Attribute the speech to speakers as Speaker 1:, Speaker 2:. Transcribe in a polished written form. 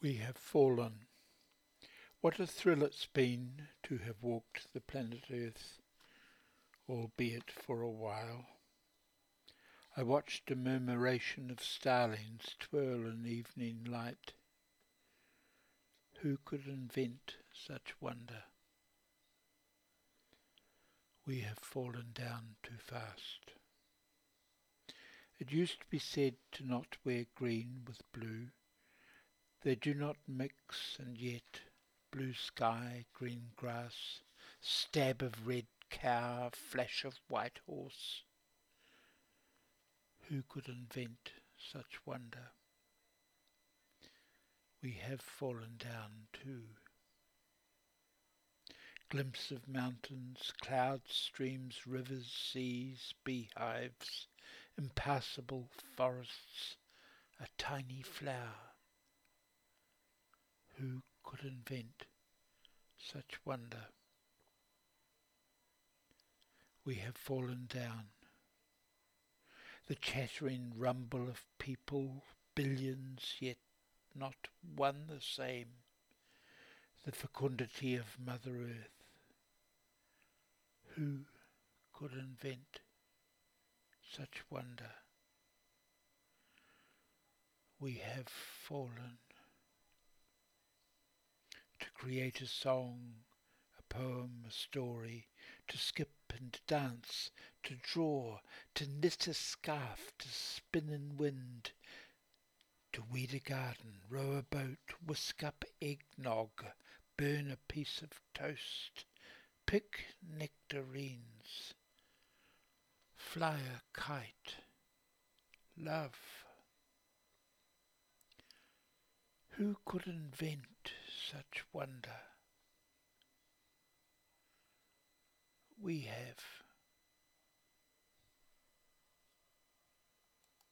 Speaker 1: We have fallen. What a thrill it's been to have walked the planet Earth, albeit for a while. I watched a murmuration of starlings twirl in evening light. Who could invent such wonder? We have fallen down too fast. It used to be said to not wear green with blue. They do not mix, and yet blue sky, green grass, stab of red cow, flash of white horse. Who could invent such wonder? We have fallen down too. Glimpse of mountains, clouds, streams, rivers, seas, beehives, impassable forests, a tiny flower. Who could invent such wonder? We have fallen down. The chattering rumble of people, billions, yet not one the same. The fecundity of Mother Earth. Who could invent such wonder? We have fallen. To create a song, a poem, a story, to skip and dance, to draw, to knit a scarf, to spin in wind, to weed a garden, row a boat, whisk up eggnog, burn a piece of toast, pick nectarines, fly a kite, love. Who could invent such wonder? We have.